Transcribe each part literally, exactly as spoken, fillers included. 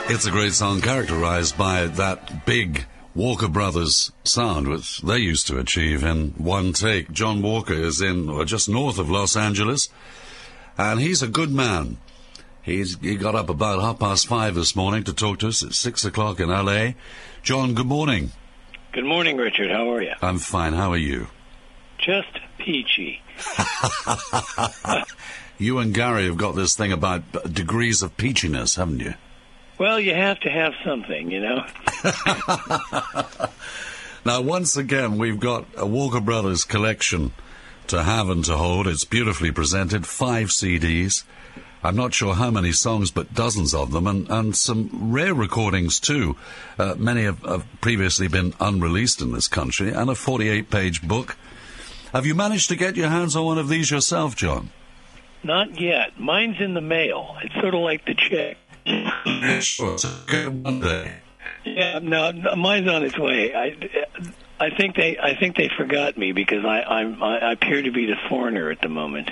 It's a great song characterized by that big Walker Brothers sound, which they used to achieve in one take. John Walker is in, or just north of Los Angeles, and he's a good man. He's, he got up about half past five this morning to talk to us at six o'clock in L A. John, good morning. Good morning, Richard. How are you? I'm fine. How are you? Just peachy. You and Gary have got this thing about degrees of peachiness, haven't you? Well, you have to have something, you know. Now, once again, we've got a Walker Brothers collection to have and to hold. It's beautifully presented, five C Ds. I'm not sure how many songs, but dozens of them, and, and some rare recordings, too. Uh, many have, have previously been unreleased in this country, and a forty-eight page book. Have you managed to get your hands on one of these yourself, John? Not yet. Mine's in the mail. It's sort of like the check. Sure, it's a good one day. Yeah, no, no, mine's on its way. I, I think they, I think they forgot me because I, I'm, I appear to be the foreigner at the moment.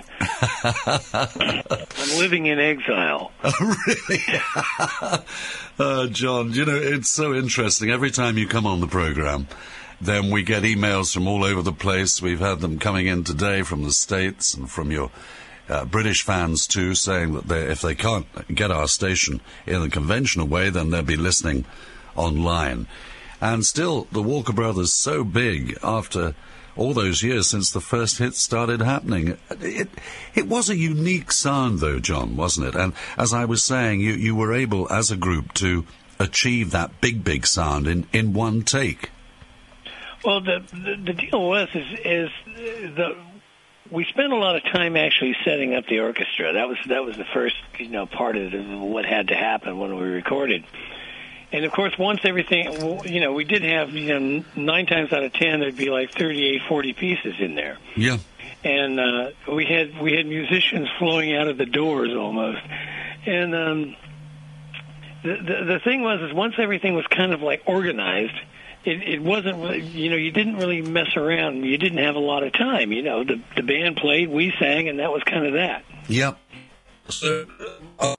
I'm living in exile. Oh, really? uh, John, you know, it's so interesting. Every time you come on the program, then we get emails from all over the place. We've had them coming in today from the States and from your Uh, British fans, too, saying that they, if they can't get our station in the conventional way, then they'll be listening online. And still, the Walker Brothers, so big after all those years since the first hits started happening. It, it was a unique sound, though, John, wasn't it? And as I was saying, you, you were able, as a group, to achieve that big, big sound in, in one take. Well, the, the, the deal was, is, is the... we spent a lot of time actually setting up the orchestra. That was that was the first, you know, part of the, what had to happen when we recorded. And of course, once everything, you know, we did have, you know, nine times out of ten, there'd be like thirty-eight, forty pieces in there. Yeah. And uh, we had we had musicians flowing out of the doors almost. And um, the, the the thing was, is once everything was kind of like organized. It, it wasn't really, you know, you didn't really mess around. You didn't have a lot of time, you know. The the band played, we sang, and that was kind of that. Yep. So, uh,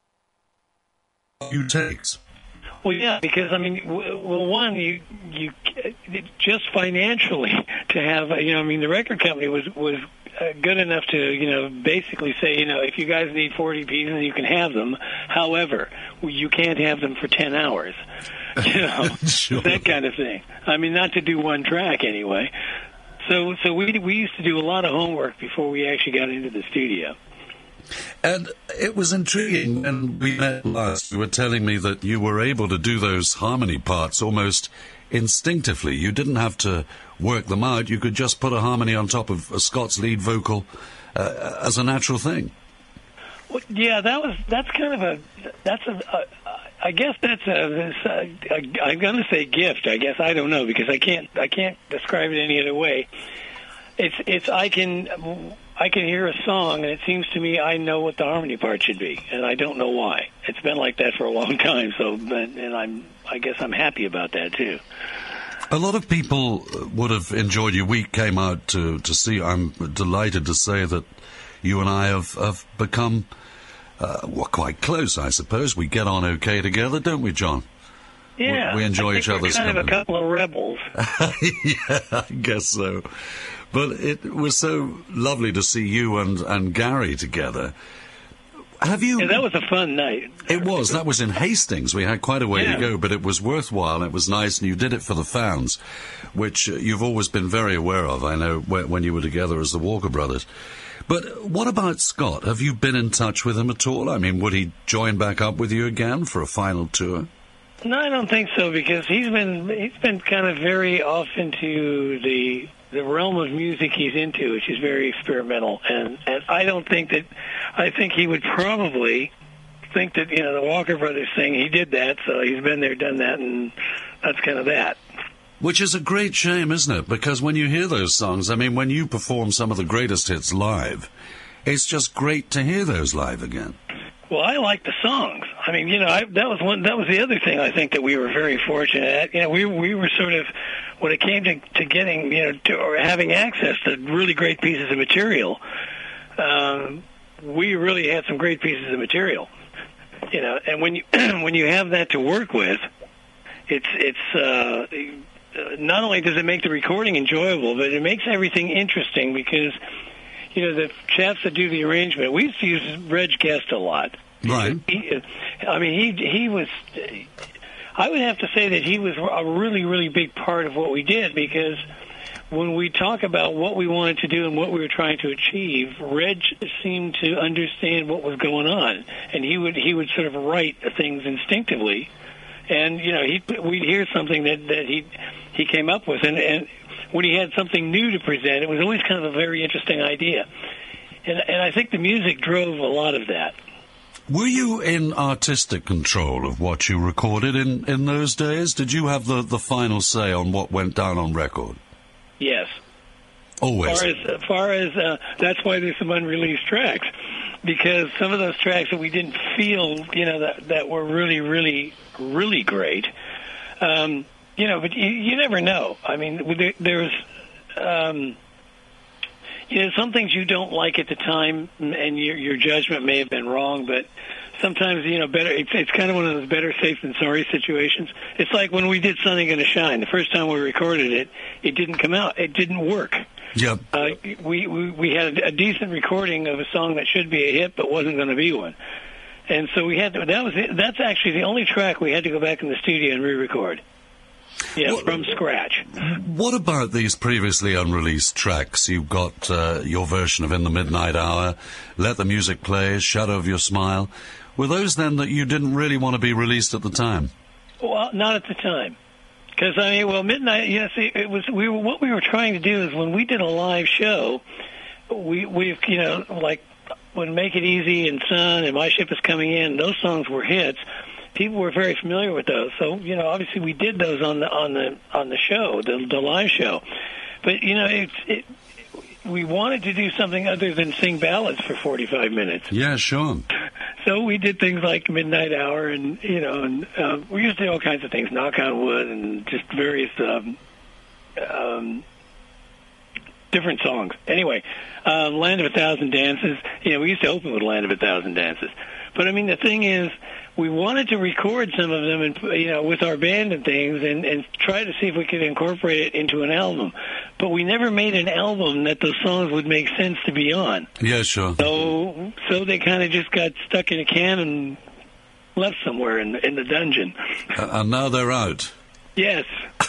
few takes. Well, yeah, because, I mean, w- well, one, you you just financially to have, you know, I mean, the record company was, was uh, good enough to, you know, basically say, you know, if you guys need forty pieces, you can have them. However, you can't have them for ten hours. You know, sure. That kind of thing. I mean, not to do one track anyway. So, so we we used to do a lot of homework before we actually got into the studio. And it was intriguing when we met last. You were telling me that you were able to do those harmony parts almost instinctively. You didn't have to work them out. You could just put a harmony on top of a Scott's lead vocal uh, as a natural thing. Well, yeah, that was that's kind of a that's a. a I guess that's a, a, a. I'm going to say gift. I guess I don't know because I can't. I can't describe it any other way. It's. It's. I can. I can hear a song, and it seems to me I know what the harmony part should be, and I don't know why. It's been like that for a long time. So, and I'm. I guess I'm happy about that too. A lot of people would have enjoyed you. We came out to to see. I'm delighted to say that you and I have have become. Uh, we're quite close, I suppose. We get on okay together, don't we, John? Yeah. We, we enjoy I think each other's we're kind company. of a couple of rebels. Yeah, I guess so. But it was so lovely to see you and, and Gary together. Have you... Yeah, that was a fun night. It was. That was in Hastings. We had quite a way yeah. to go, but it was worthwhile, and it was nice, and you did it for the fans, which you've always been very aware of, I know, when you were together as the Walker Brothers. But what about Scott? Have you been in touch with him at all? I mean, would he join back up with you again for a final tour? No, I don't think so, because he's been he's been kind of very off into the the realm of music he's into, which is very experimental, and and I don't think that I think he would probably think that, you know, the Walker Brothers thing, he did that, so he's been there, done that, and that's kind of that. Which is a great shame, isn't it? Because when you hear those songs, I mean, when you perform some of the greatest hits live, it's just great to hear those live again. Well, I like the songs. I mean, you know, I, that was one. That was the other thing I think that we were very fortunate at. You know, we we were sort of, when it came to, to getting, you know, to, or having access to really great pieces of material, um, we really had some great pieces of material. you know, and when you when you have that to work with, it's it's uh, not only does it make the recording enjoyable, but it makes everything interesting because, you know, the chaps that do the arrangement, we used to use Reg Guest a lot. Right. He, I mean, he he was. I would have to say that he was a really, really big part of what we did because when we talk about what we wanted to do and what we were trying to achieve, Reg seemed to understand what was going on, and he would he would sort of write things instinctively, and you know he we'd hear something that that he he came up with, and and when he had something new to present, it was always kind of a very interesting idea, and and I think the music drove a lot of that. Were you in artistic control of what you recorded in, in those days? Did you have the, the final say on what went down on record? Yes. Always. As far as, as, far as uh, that's why there's some unreleased tracks, because some of those tracks that we didn't feel, you know, that, that were really, really, really great, um, you know, but you, you never know. I mean, there, there's... Um, You know, some things you don't like at the time, and your your judgment may have been wrong, but sometimes, you know, better. It's it's kind of one of those better safe than sorry situations. It's like when we did Sunny Gonna Shine. The first time we recorded it, it didn't come out. It didn't work. Yep. Uh, we, we we had a, a decent recording of a song that should be a hit, but wasn't going to be one. And so we had to, that was it. That's actually the only track we had to go back in the studio and re-record. Yeah, what, from scratch. What about these previously unreleased tracks? You've got uh, your version of In the Midnight Hour, Let the Music Play, Shadow of Your Smile. Were those then that you didn't really want to be released at the time? Well, not at the time. Because, I mean, well, Midnight, yes, it, it was, we were, what we were trying to do is when we did a live show, we, we you know, like when Make It Easy and Sun and My Ship Is Coming In, those songs were hits. People were very familiar with those, so you know. Obviously, we did those on the on the on the show, the, the live show. But you know, it's it, we wanted to do something other than sing ballads for forty-five minutes. Yeah, sure. So we did things like Midnight Hour, and you know, and uh, we used to do all kinds of things, Knock on Wood, and just various um, um, different songs. Anyway, uh, Land of a Thousand Dances. You know, we used to open with Land of a Thousand Dances. But I mean, the thing is, we wanted to record some of them, and you know, with our band and things, and, and try to see if we could incorporate it into an album. But we never made an album that those songs would make sense to be on. Yeah, sure. So, so they kind of just got stuck in a can and left somewhere in in the dungeon. Uh, and now they're out. Yes,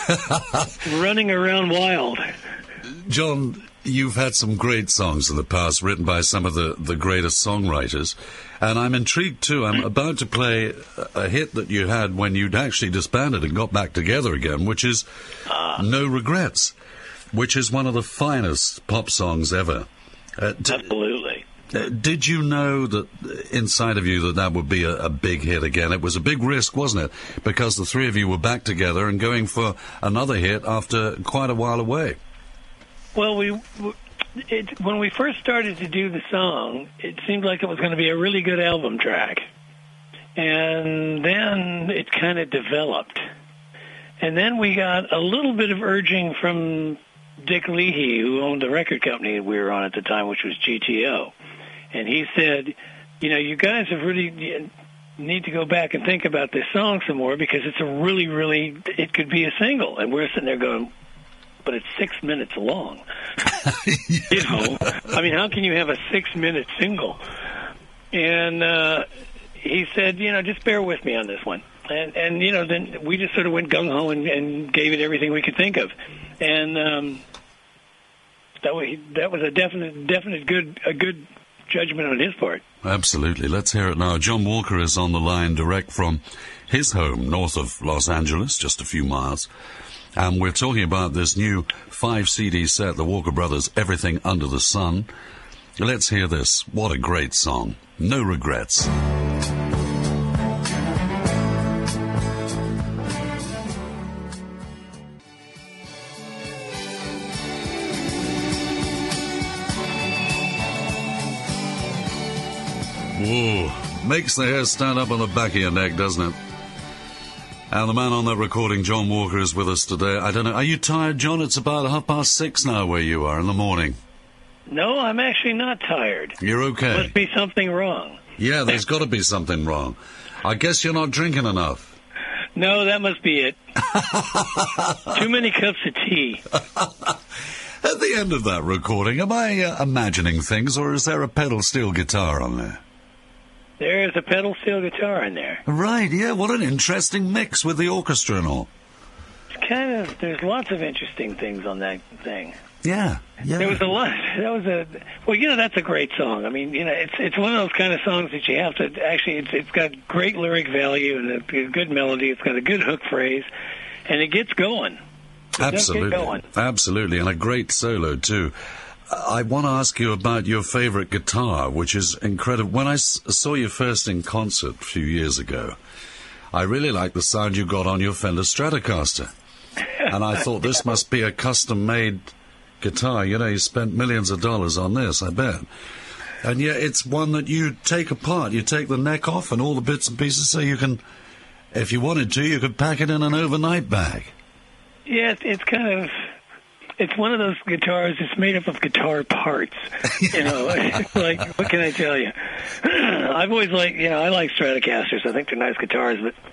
running around wild. John, you've had some great songs in the past, written by some of the, the greatest songwriters. And I'm intrigued, too. I'm about to play a, a hit that you had when you'd actually disbanded and got back together again, which is uh, No Regrets, which is one of the finest pop songs ever. Uh, d- absolutely. Uh, did you know that inside of you that that would be a, a big hit again? It was a big risk, wasn't it? Because the three of you were back together and going for another hit after quite a while away. Well, we it, when we first started to do the song, it seemed like it was going to be a really good album track. And then it kind of developed. And then we got a little bit of urging from Dick Leahy, who owned the record company we were on at the time, which was G T O. And he said, you know, you guys have really need to go back and think about this song some more because it's a really, really, it could be a single. And we're sitting there going, but it's six minutes long. You know, I mean, how can you have a six-minute single? And uh, he said, you know, just bear with me on this one. And, and you know, then we just sort of went gung-ho and, and gave it everything we could think of. And um, that was, that was a definite, definite good, a good judgment on his part. Absolutely. Let's hear it now. John Walker is on the line direct from his home north of Los Angeles, just a few miles. And we're talking about this new five C D set, the Walker Brothers, Everything Under the Sun. Let's hear this. What a great song. No Regrets. Whoa. Makes the hair stand up on the back of your neck, doesn't it? And the man on that recording, John Walker, is with us today. I don't know, are you tired, John? It's about half past six now where you are in the morning. No, I'm actually not tired. You're okay. Must be something wrong. Yeah, there's got to be something wrong. I guess you're not drinking enough. No, that must be it. Too many cups of tea. At the end of that recording, am I uh, imagining things, or is there a pedal steel guitar on there? There's a pedal steel guitar in there. Right, yeah, what an interesting mix with the orchestra and all. It's kind of, there's lots of interesting things on that thing. Yeah, yeah. There was a lot. That was a well, you know, that's a great song. I mean, you know, it's it's one of those kind of songs that you have to actually. It's it's got great lyric value and a, a good melody. It's got a good hook phrase, and it gets going. It Absolutely, does get going. Absolutely, and a great solo too. I want to ask you about your favorite guitar, which is incredible. When I s- saw you first in concert a few years ago, I really liked the sound you got on your Fender Stratocaster, and I thought this must be a custom-made guitar. You know, you spent millions of dollars on this, I bet. And yet it's one that you take apart. You take the neck off and all the bits and pieces so you can, if you wanted to, you could pack it in an overnight bag. Yeah, it's, it's kind of, it's one of those guitars that's made up of guitar parts. You know, like, what can I tell you? I've always liked, you know, I like Stratocasters. I think they're nice guitars,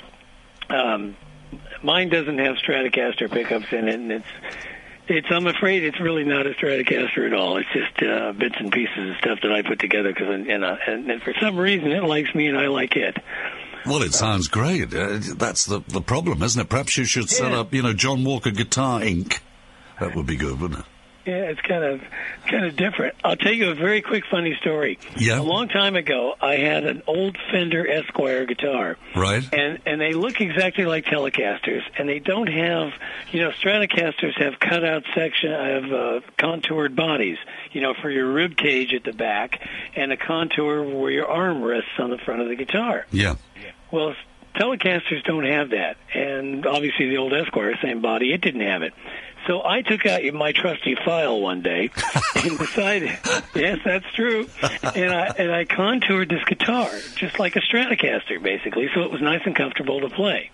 but um, mine doesn't have Stratocaster pickups in it, and it's, It's. I'm afraid it's really not a Stratocaster at all. It's just uh, bits and pieces of stuff that I put together because, you know, and, and for some reason it likes me and I like it. Well, it sounds great. Uh, that's the the problem, isn't it? Perhaps you should set Yeah. up, you know, John Walker Guitar Incorporated. That would be good, wouldn't it? Yeah, it's kind of kind of different. I'll tell you a very quick funny story. Yeah. A long time ago, I had an old Fender Esquire guitar. Right. And and they look exactly like Telecasters, and they don't have, you know, Stratocasters have cutout section of uh, contoured bodies, you know, for your rib cage at the back, and a contour where your arm rests on the front of the guitar. Yeah. Well, Telecasters don't have that, and obviously the old Esquire, same body, it didn't have it. So I took out my trusty file one day and decided, yes, that's true, and I and I contoured this guitar just like a Stratocaster, basically, so it was nice and comfortable to play.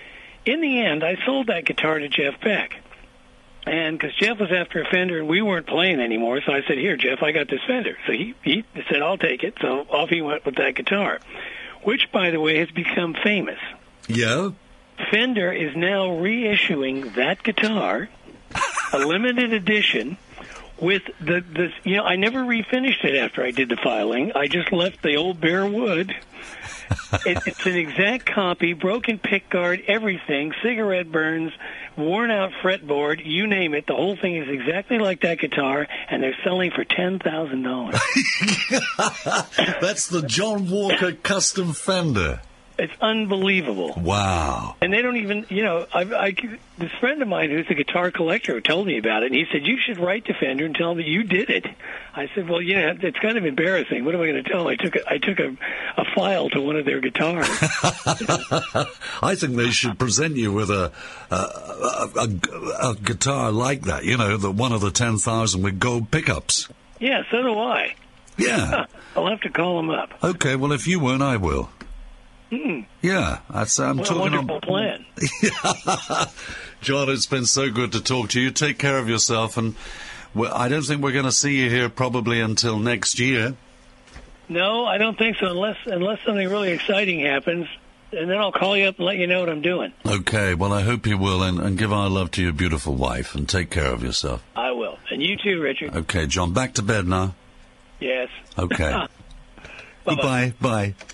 In the end, I sold that guitar to Jeff Beck, and because Jeff was after a Fender and we weren't playing anymore, so I said, here, Jeff, I got this Fender. So he, he said, I'll take it, so off he went with that guitar, which, by the way, has become famous. Yeah? Fender is now reissuing that guitar, a limited edition, with the, the, you know, I never refinished it after I did the filing. I just left the old bare wood. It, it's an exact copy, broken pickguard, everything, cigarette burns, worn out fretboard, you name it. The whole thing is exactly like that guitar, and they're selling for ten thousand dollars. That's the John Walker Custom Fender. It's unbelievable. Wow. And they don't even, you know, I, I, this friend of mine who's a guitar collector told me about it, and he said, you should write to Fender and tell them that you did it. I said, well, yeah, it's kind of embarrassing. What am I going to tell them? I took a, I took a, a file to one of their guitars. I think they should present you with a a, a, a, a guitar like that, you know, the one of the ten thousand with gold pickups. Yeah, so do I. Yeah. I'll have to call them up. Okay, well, if you won't, I will. Mm. Yeah, that's, I'm What a talking wonderful on. plan. John, it's been so good to talk to you. Take care of yourself, and well, I don't think we're going to see you here probably until next year. No, I don't think so, unless unless something really exciting happens, and then I'll call you up and let you know what I'm doing. Okay, well, I hope you will, and, and give our love to your beautiful wife, and take care of yourself. I will. And you too, Richard. Okay, John, back to bed now. Yes. Okay. Bye-bye. Goodbye. Bye.